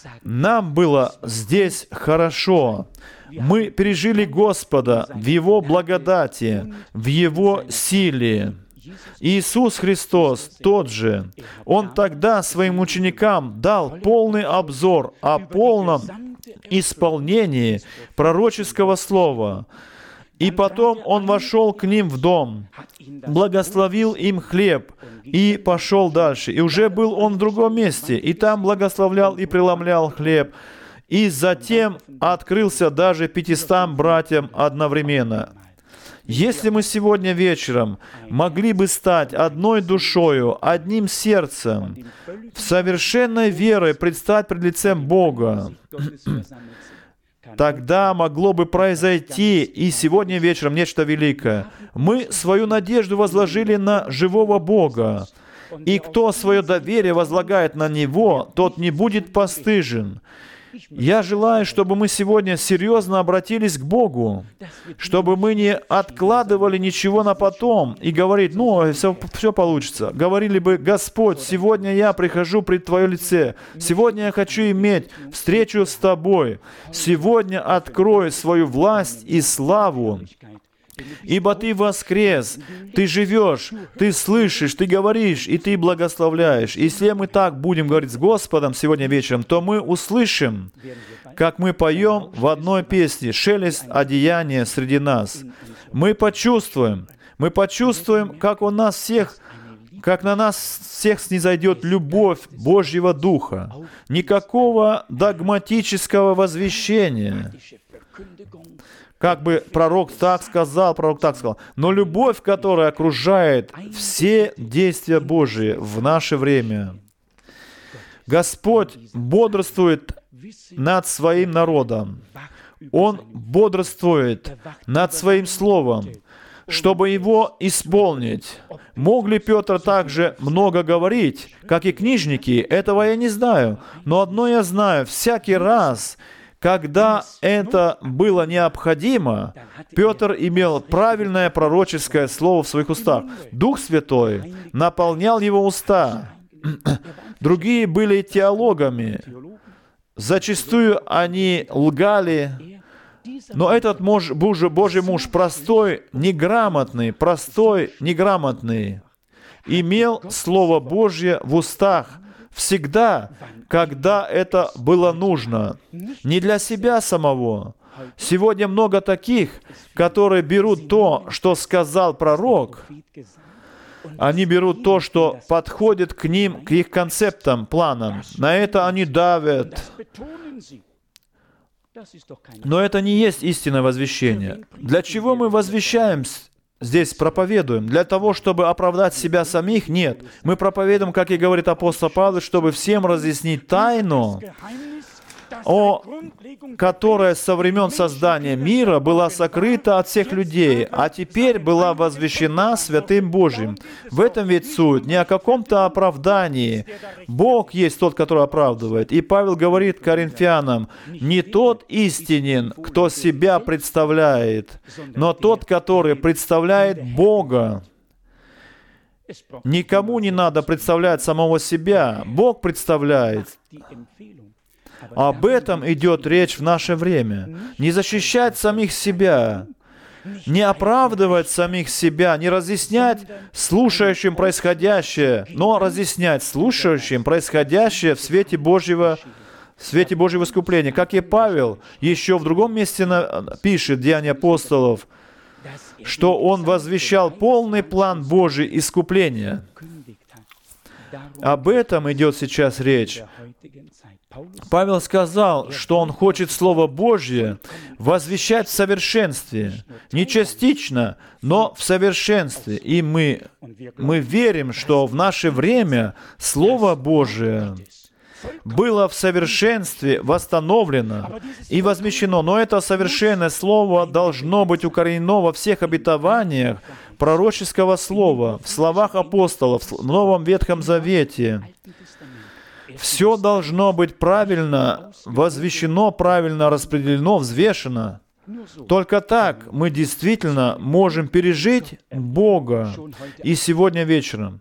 Нам было здесь хорошо. Мы пережили Господа в Его благодати, в Его силе. Иисус Христос тот же. Он тогда своим ученикам дал полный обзор о полном исполнении пророческого слова. И потом Он вошел к ним в дом, благословил им хлеб и пошел дальше. И уже был Он в другом месте, и там благословлял и преломлял хлеб. И затем открылся даже пятистам братьям одновременно. Если мы сегодня вечером могли бы стать одной душою, одним сердцем, в совершенной верой предстать пред лицем Бога, тогда могло бы произойти и сегодня вечером нечто великое. Мы свою надежду возложили на живого Бога, и кто свое доверие возлагает на Него, тот не будет постыжен. Я желаю, чтобы мы сегодня серьезно обратились к Богу, чтобы мы не откладывали ничего на потом и говорить, ну, все, все получится. Говорили бы, Господь, сегодня я прихожу пред Твое лице, сегодня я хочу иметь встречу с Тобой, сегодня открой свою власть и славу. Ибо Ты воскрес, Ты живешь, Ты слышишь, Ты говоришь, и Ты благословляешь. Если мы так будем говорить с Господом сегодня вечером, то мы услышим, как мы поем в одной песне «Шелест одеяния среди нас». Мы почувствуем, мы почувствуем, как Он нас всех, как на нас всех снизойдет любовь Божьего Духа. Никакого догматического возвещения. Как бы пророк так сказал, пророк так сказал. Но любовь, которая окружает все действия Божьи в наше время. Господь бодрствует над своим народом. Он бодрствует над своим словом, чтобы его исполнить. Мог ли Петр также много говорить, как и книжники? Этого я не знаю. Но одно я знаю. Всякий раз, когда это было необходимо, Петр имел правильное пророческое слово в своих устах. Дух Святой наполнял его уста. Другие были теологами. Зачастую они лгали. Но этот муж, Божий муж, простой, неграмотный, простой, неграмотный, имел Слово Божье в устах всегда, когда это было нужно. Не для себя самого. Сегодня много таких, которые берут то, что сказал пророк, они берут то, что подходит к ним, к их концептам, планам. На это они давят. Но это не есть истинное возвещение. Для чего мы возвещаем здесь, проповедуем? Для того, чтобы оправдать себя самих? Нет. Мы проповедуем, как и говорит апостол Павел, чтобы всем разъяснить тайну, о, которая со времен создания мира была сокрыта от всех людей, а теперь была возвещена Святым Божьим. В этом ведь суть, не о каком-то оправдании. Бог есть тот, который оправдывает. И Павел говорит Коринфянам, не тот истинен, кто себя представляет, но тот, который представляет Бога. Никому не надо представлять самого себя. Бог представляет. Об этом идет речь в наше время. Не защищать самих себя, не оправдывать самих себя, не разъяснять слушающим происходящее, но разъяснять слушающим происходящее в свете Божьего, в свете Божьего искупления. Как и Павел еще в другом месте пишет, Деяния апостолов, что он возвещал полный план Божий искупления. Об этом идет сейчас речь. Павел сказал, что он хочет Слово Божье возвещать в совершенстве. Не частично, но в совершенстве. И мы, мы верим, что в наше время Слово Божие было в совершенстве восстановлено и возмещено. Но это совершенное Слово должно быть укоренено во всех обетованиях пророческого Слова, в словах апостолов, в Новом Ветхом Завете. Все должно быть правильно возвещено, правильно распределено, взвешено. Только так мы действительно можем пережить Бога и сегодня вечером.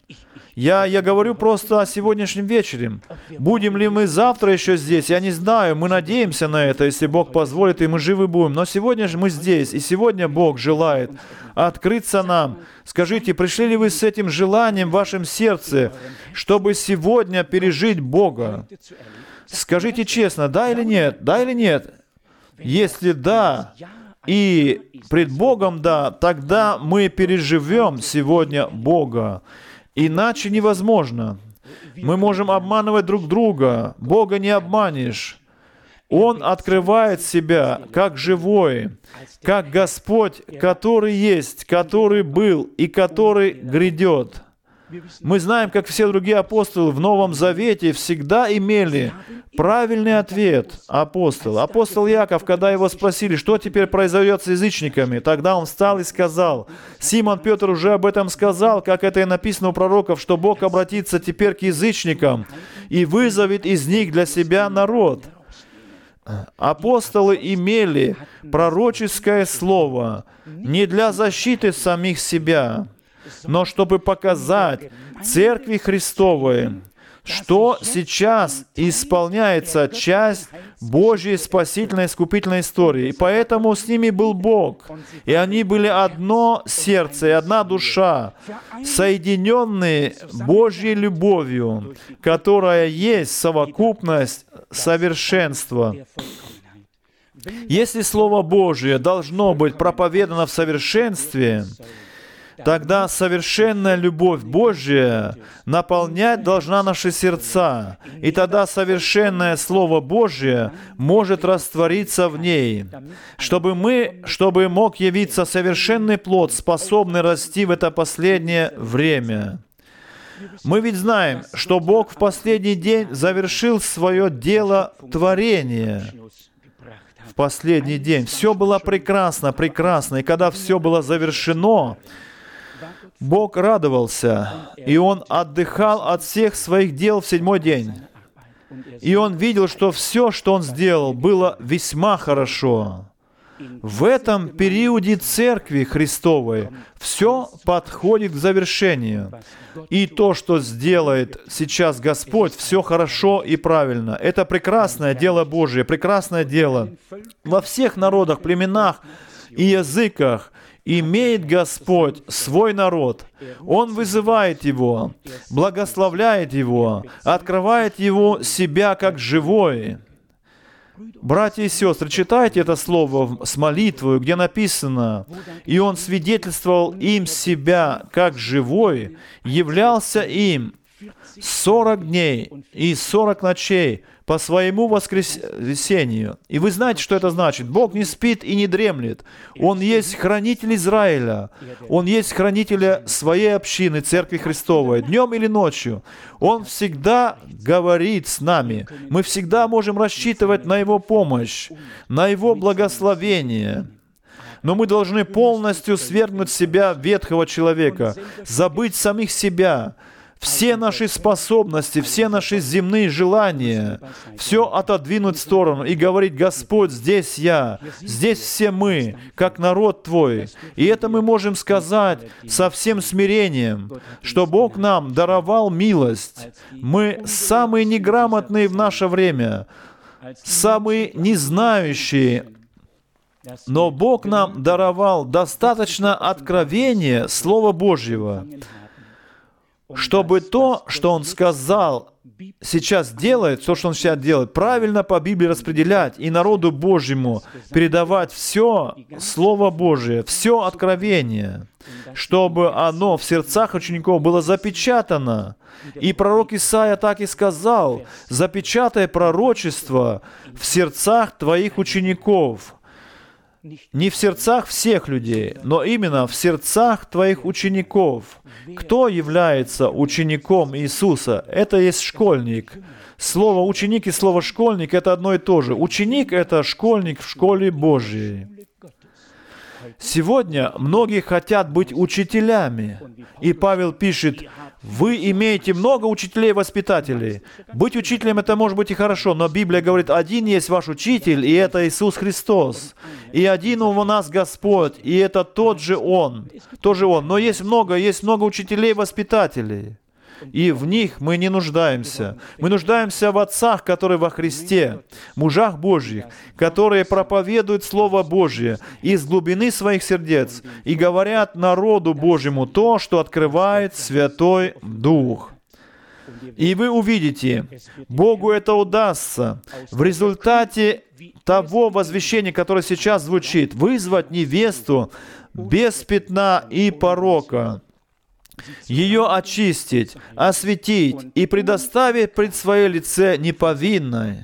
Я, я говорю просто о сегодняшнем вечере. Будем ли мы завтра еще здесь? Я не знаю. Мы надеемся на это, если Бог позволит, и мы живы будем. Но сегодня же мы здесь, и сегодня Бог желает открыться нам. Скажите, пришли ли вы с этим желанием в вашем сердце, чтобы сегодня пережить Бога? Скажите честно, да или нет? Да или нет? Если да, и пред Богом да, тогда мы переживем сегодня Бога. Иначе невозможно. Мы можем обманывать друг друга. Бога не обманешь. Он открывает себя как живой, как Господь, который есть, который был и который грядет. Мы знаем, как все другие апостолы в Новом Завете всегда имели правильный ответ. Апостол. Апостол Яков, когда его спросили, что теперь произойдет с язычниками, тогда он встал и сказал, Симон Петр уже об этом сказал, как это и написано у пророков, что Бог обратится теперь к язычникам и вызовет из них для себя народ. Апостолы имели пророческое слово не для защиты самих себя, но чтобы показать Церкви Христовой, что сейчас исполняется часть Божьей спасительной искупительной истории. И поэтому с ними был Бог. И они были одно сердце и одна душа, соединенные Божьей любовью, которая есть совокупность совершенства. Если Слово Божие должно быть проповедано в совершенстве, тогда совершенная любовь Божья наполнять должна наши сердца. И тогда совершенное Слово Божье может раствориться в ней, чтобы мы, чтобы мог явиться совершенный плод, способный расти в это последнее время. Мы ведь знаем, что Бог в последний день завершил свое дело творения. В последний день. Все было прекрасно, прекрасно. И когда все было завершено, Бог радовался, и Он отдыхал от всех своих дел в седьмой день. И Он видел, что все, что Он сделал, было весьма хорошо. В этом периоде Церкви Христовой все подходит к завершению. И то, что сделает сейчас Господь, все хорошо и правильно. Это прекрасное дело Божие, прекрасное дело. Во всех народах, племенах и языках имеет Господь свой народ. Он вызывает его, благословляет его, открывает его себя как живой. Братья и сестры, читайте это слово с молитвой, где написано, «И Он свидетельствовал им себя как живой, являлся им сорок дней и сорок ночей по своему воскресению». И вы знаете, что это значит. Бог не спит и не дремлет. Он есть хранитель Израиля. Он есть хранитель своей общины, Церкви Христовой, днем или ночью. Он всегда говорит с нами. Мы всегда можем рассчитывать на Его помощь, на Его благословение. Но мы должны полностью свергнуть с себя ветхого человека, забыть самих себя, все наши способности, все наши земные желания, все отодвинуть в сторону и говорить: «Господь, здесь я, здесь все мы, как народ Твой». И это мы можем сказать со всем смирением, что Бог нам даровал милость. Мы самые неграмотные в наше время, самые незнающие, но Бог нам даровал достаточно откровения Слова Божьего, чтобы то, что Он сказал, сейчас делает, то, что Он сейчас делает, правильно по Библии распределять и народу Божьему передавать все Слово Божие, все откровение, чтобы оно в сердцах учеников было запечатано. И пророк Исаия так и сказал: «Запечатай пророчество в сердцах твоих учеников». Не в сердцах всех людей, но именно в сердцах твоих учеников. Кто является учеником Иисуса? Это есть школьник. Слово «ученик» и слово «школьник» — это одно и то же. Ученик — это школьник в школе Божьей. Сегодня многие хотят быть учителями. И Павел пишет: «Вы имеете много учителей-воспитателей». Быть учителем — это может быть и хорошо, но Библия говорит: один есть ваш учитель, и это Иисус Христос. И один у нас Господь, и это тот же Он. Тоже Он. Но есть много, есть много учителей-воспитателей. и в них мы не нуждаемся. Мы нуждаемся в отцах, которые во Христе, мужах Божьих, которые проповедуют Слово Божье из глубины своих сердец и говорят народу Божьему то, что открывает Святой Дух. И вы увидите, Богу это удастся в результате того возвещения, которое сейчас звучит, вызвать невесту без пятна и порока, ее очистить, осветить и предоставить пред свое лице неповинной.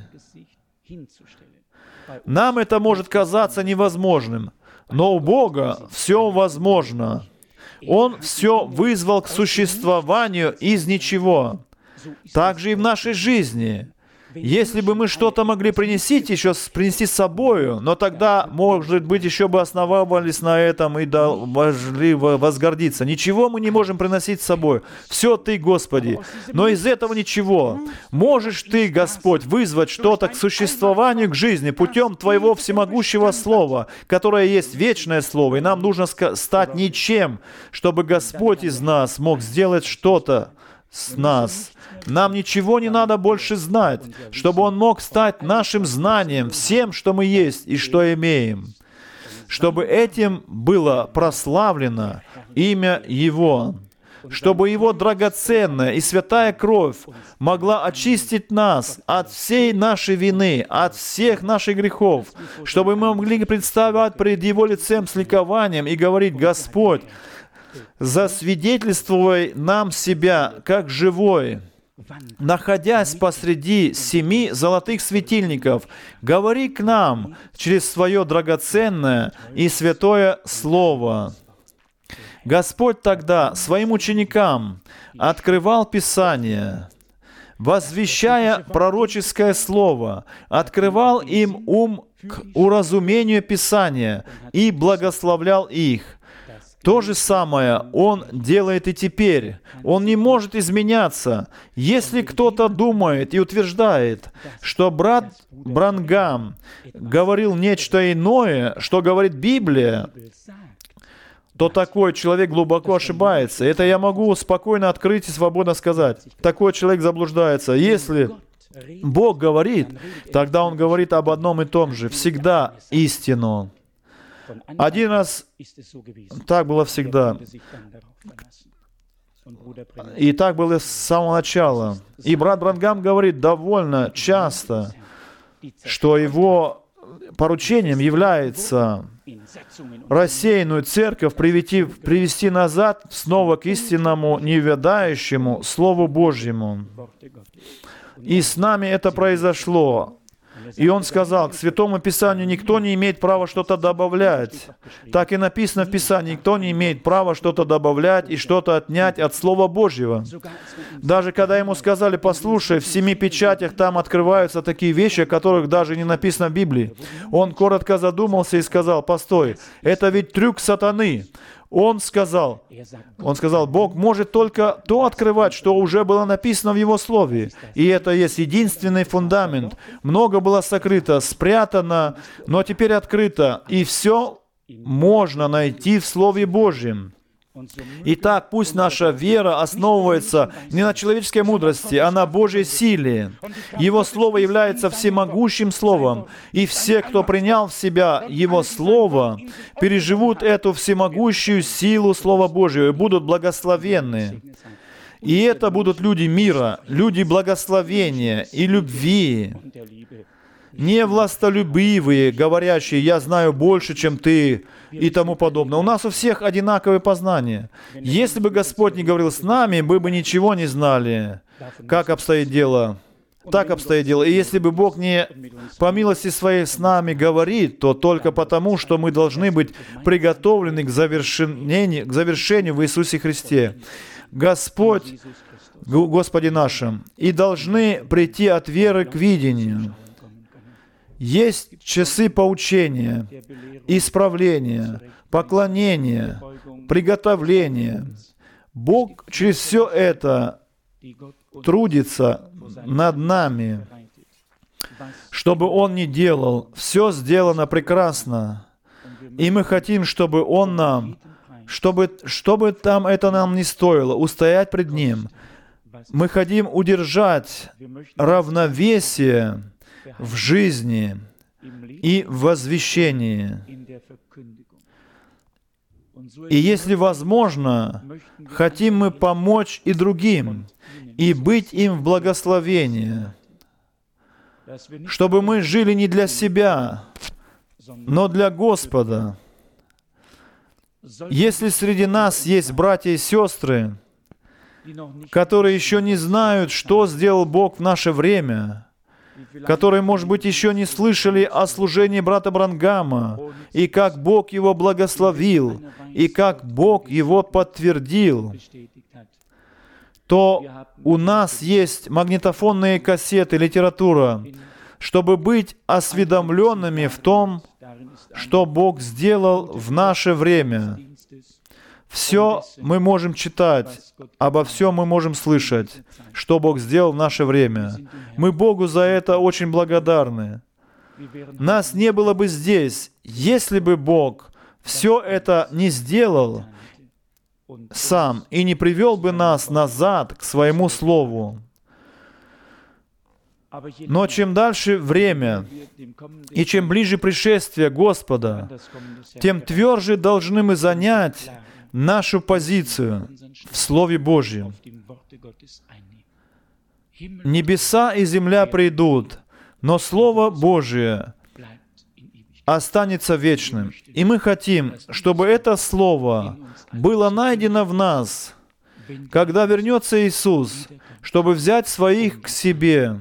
Нам это может казаться невозможным, но у Бога все возможно. Он все вызвал к существованию из ничего. Так же и в нашей жизни. Если бы мы что-то могли принести еще, принести с собою, но тогда, может быть, еще бы основывались на этом и могли возгордиться. Ничего мы не можем приносить с собой. Все Ты, Господи. Но из этого ничего. Можешь Ты, Господь, вызвать что-то к существованию, к жизни путем Твоего всемогущего Слова, которое есть вечное Слово. И нам нужно стать ничем, чтобы Господь из нас мог сделать что-то с нас. Нам ничего не надо больше знать, чтобы Он мог стать нашим знанием, всем, что мы есть и что имеем, чтобы этим было прославлено имя Его, чтобы Его драгоценная и святая кровь могла очистить нас от всей нашей вины, от всех наших грехов, чтобы мы могли представать пред Его лицем с ликованием и говорить: «Господь, засвидетельствуй нам себя как живой, находясь посреди семи золотых светильников, говори к нам через свое драгоценное и святое Слово». Господь тогда своим ученикам открывал Писание, возвещая пророческое Слово, открывал им ум к уразумению Писания и благословлял их. То же самое Он делает и теперь. Он не может изменяться. Если кто-то думает и утверждает, что брат Бранхам говорил нечто иное, что говорит Библия, то такой человек глубоко ошибается. Это я могу спокойно открыть и свободно сказать. Такой человек заблуждается. Если Бог говорит, тогда Он говорит об одном и том же. Всегда истину. Один раз так было всегда. И так было с самого начала. И брат Бранхам говорит довольно часто, что его поручением является рассеянную церковь привести, привести назад снова к истинному, неведающему Слову Божьему. И с нами это произошло. И он сказал: к Святому Писанию никто не имеет права что-то добавлять. Так и написано в Писании: никто не имеет права что-то добавлять и что-то отнять от Слова Божьего. Даже когда ему сказали: послушай, в семи печатях там открываются такие вещи, о которых даже не написано в Библии, он коротко задумался и сказал: постой, это ведь трюк сатаны. Он сказал, он сказал, Бог может только то открывать, что уже было написано в Его Слове. И это есть единственный фундамент. Много было сокрыто, спрятано, но теперь открыто. И все можно найти в Слове Божьем. Итак, пусть наша вера основывается не на человеческой мудрости, а на Божьей силе. Его Слово является всемогущим Словом, и все, кто принял в себя Его Слово, переживут эту всемогущую силу Слова Божьего и будут благословенны. И это будут люди мира, люди благословения и любви. Не властолюбивые, говорящие: «Я знаю больше, чем ты», и тому подобное. У нас у всех одинаковые познания. Если бы Господь не говорил с нами, мы бы ничего не знали, как обстоит дело. Так обстоит дело. И если бы Бог не по милости Своей с нами говорит, то только потому, что мы должны быть приготовлены к завершению, к завершению в Иисусе Христе. Господь, Господи нашим, и должны прийти от веры к видению. Есть часы поучения, исправления, поклонения, приготовления. Бог через все это трудится над нами. Что бы Он ни делал, все сделано прекрасно. И мы хотим, чтобы Он нам, чтобы, чтобы там это нам не стоило, устоять пред Ним, мы хотим удержать равновесие в жизни и в возвещении. И если возможно, хотим мы помочь и другим, и быть им в благословении, чтобы мы жили не для себя, но для Господа. Если среди нас есть братья и сестры, которые еще не знают, что сделал Бог в наше время, которые, может быть, еще не слышали о служении брата Бранхама, и как Бог его благословил, и как Бог его подтвердил, то у нас есть магнитофонные кассеты, литература, чтобы быть осведомленными в том, что Бог сделал в наше время. Все мы можем читать, обо всем мы можем слышать, что Бог сделал в наше время. Мы Богу за это очень благодарны. Нас не было бы здесь, если бы Бог все это не сделал сам и не привел бы нас назад к Своему Слову. Но чем дальше время, и чем ближе пришествие Господа, тем тверже должны мы занять нашу позицию в Слове Божьем. Небеса и земля придут, но Слово Божие останется вечным. И мы хотим, чтобы это Слово было найдено в нас, когда вернется Иисус, чтобы взять своих к себе.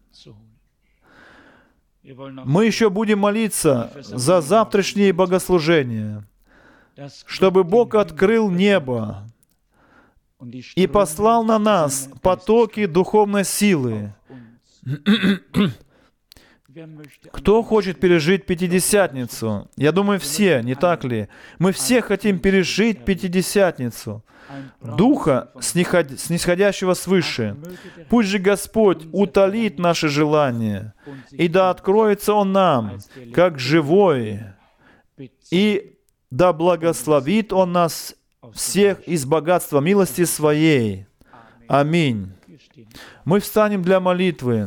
Мы еще будем молиться за завтрашние богослужения, чтобы Бог открыл небо и послал на нас потоки духовной силы. Кто хочет пережить Пятидесятницу? Я думаю, все, не так ли? Мы все хотим пережить Пятидесятницу. Духа, снисходящего свыше. Пусть же Господь утолит наши желания, и да откроется Он нам, как живой, и да благословит Он нас всех из богатства милости Своей. Аминь. Мы встанем для молитвы.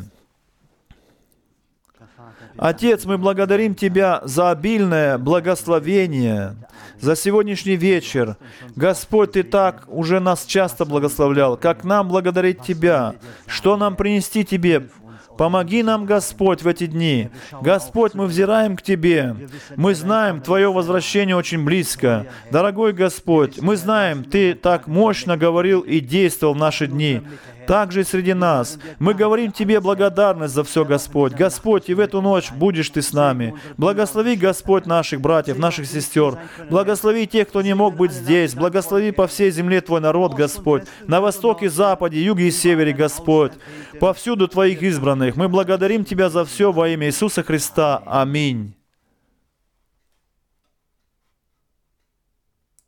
Отец, мы благодарим Тебя за обильное благословение, за сегодняшний вечер. Господь, Ты так уже нас часто благословлял. Как нам благодарить Тебя? Что нам принести Тебе? Помоги нам, Господь, в эти дни. Господь, мы взираем к Тебе. Мы знаем, Твое возвращение очень близко. Дорогой Господь, мы знаем, Ты так мощно говорил и действовал в наши дни. Также и среди нас. Мы говорим Тебе благодарность за все, Господь. Господь, и в эту ночь будешь Ты с нами. Благослови, Господь, наших братьев, наших сестер. Благослови тех, кто не мог быть здесь. Благослови по всей земле Твой народ, Господь. На востоке, западе, юге и севере, Господь. Повсюду Твоих избранных. Мы благодарим Тебя за все во имя Иисуса Христа. Аминь.